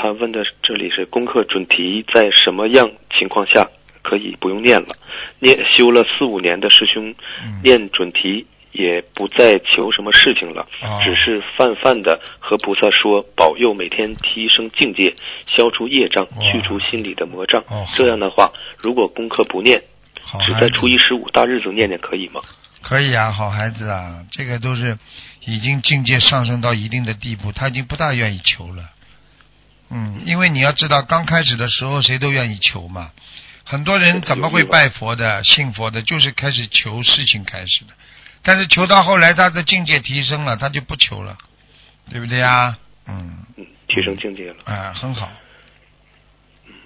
他问的这里是功课准提在什么样情况下可以不用念了？修了4-5年的师兄，念准提也不再求什么事情了，只是泛的和菩萨说保佑每天提升境界，消除业障，去除心里的魔障。这样的话，如果功课不念，只在初一15大日子念念可以吗？ 可以啊，好孩子啊，这个都是已经境界上升到一定的地步，他已经不大愿意求了。因为你要知道，刚开始的时候谁都愿意求嘛。很多人怎么会拜佛的、信佛的，就是开始求事情开始的。但是求到后来，他的境界提升了，他就不求了，对不对呀？ 提升境界了。 很好。